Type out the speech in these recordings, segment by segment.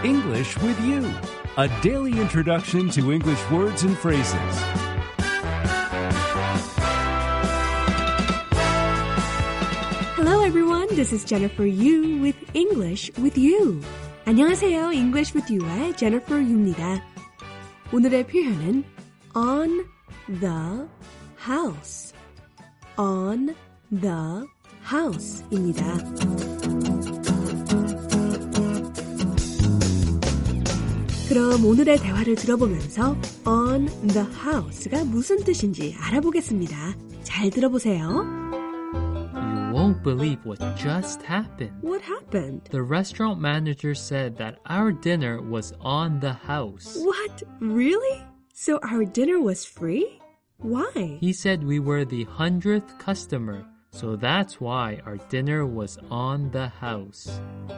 English with You, a daily introduction to English words and phrases. Hello everyone, this is Jennifer Yu with English with You. 안녕하세요, English with You의 Jennifer Yu입니다. 오늘의 표현은 on the house, on the house입니다. 그럼 오늘의 대화를 들어보면서 on the house가 무슨 뜻인지 알아보겠습니다. 잘 들어보세요. You won't believe what just happened. What happened? The restaurant manager said that our dinner was on the house. What? Really? So our dinner was free? Why? He said we were the 100th customer, so that's why our dinner was on the house.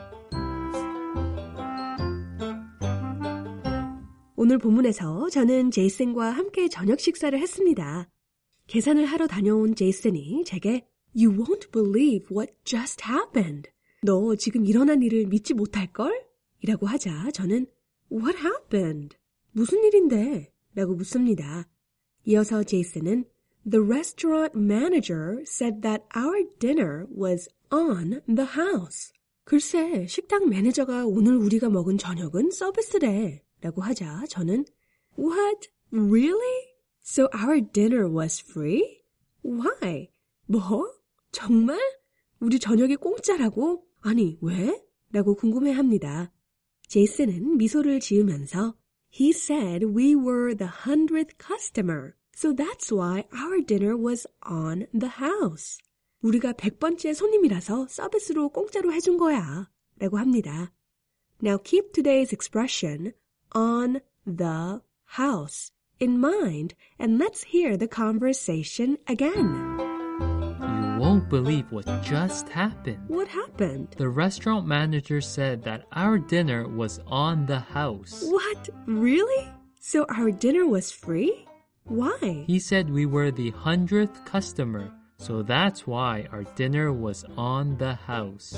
오늘 본문에서 저는 제이슨과 함께 저녁 식사를 했습니다. 계산을 하러 다녀온 제이슨이 제게 You won't believe what just happened. 너 지금 일어난 일을 믿지 못할걸? 이라고 하자 저는 What happened? 무슨 일인데? 라고 묻습니다. 이어서 제이슨은 The restaurant manager said that our dinner was on the house. 글쎄, 식당 매니저가 오늘 우리가 먹은 저녁은 서비스래. 라고 하자 저는 What? Really? So our dinner was free? Why? 뭐? 정말? 우리 저녁이 공짜라고? 아니, 왜? 라고 궁금해합니다. 제이슨은 미소를 지으면서 He said we were the 100th customer, so that's why our dinner was on the house. 우리가 100번째 손님이라서 서비스로 공짜로 해준 거야. 라고 합니다. Now keep today's expression on the house in mind, and let's hear the conversation again. You won't believe what just happened. What happened? The restaurant manager said that our dinner was on the house. What? Really? So our dinner was free? Why? He said we were the 100th customer, so that's why our dinner was on the house.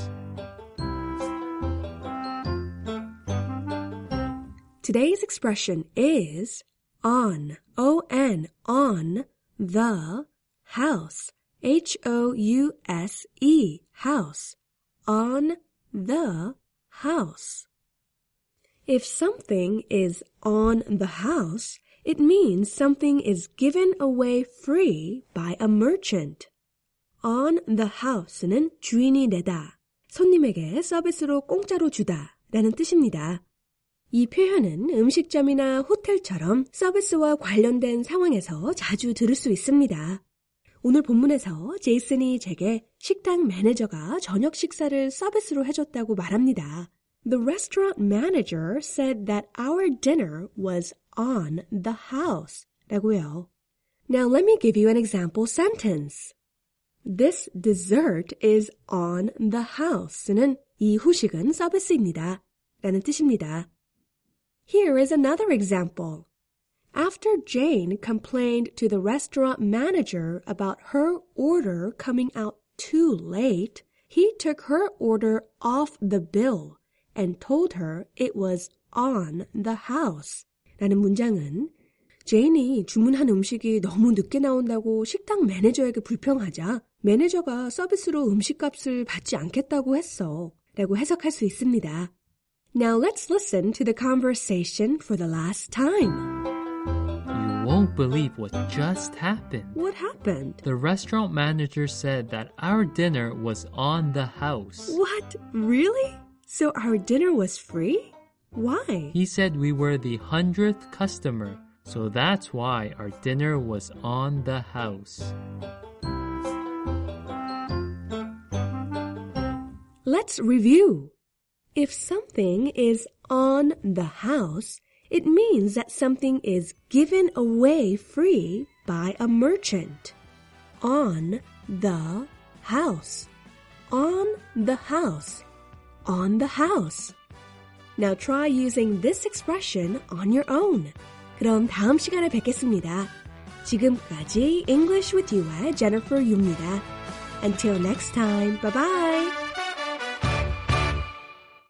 Today's expression is on, O-N, on the house, H-O-U-S-E, house, on the house. If something is on the house, it means something is given away free by a merchant. On the house는 주인이 내다, 손님에게 서비스로 공짜로 주다 라는 뜻입니다. 이 표현은 음식점이나 호텔처럼 서비스와 관련된 상황에서 자주 들을 수 있습니다. 오늘 본문에서 제이슨이 제게 식당 매니저가 저녁 식사를 서비스로 해줬다고 말합니다. The restaurant manager said that our dinner was on the house 라고요. Now let me give you an example sentence. This dessert is on the house는 이 후식은 서비스입니다. 라는 뜻입니다. Here is another example. After Jane complained to the restaurant manager about her order coming out too late, he took her order off the bill and told her it was on the house. 라는 문장은 제인이 주문한 음식이 너무 늦게 나온다고 식당 매니저에게 불평하자 매니저가 서비스로 음식값을 받지 않겠다고 했어. 라고 해석할 수 있습니다. Now let's listen to the conversation for the last time. You won't believe what just happened. What happened? The restaurant manager said that our dinner was on the house. What? Really? So our dinner was free? Why? He said we were the 100th customer, so that's why our dinner was on the house. Let's review. If something is on the house, it means that something is given away free by a merchant. On the house. On the house. On the house. Now try using this expression on your own. 그럼 다음 시간에 뵙겠습니다. 지금까지 English with You의 Jennifer Yu입니다. Until next time, bye-bye!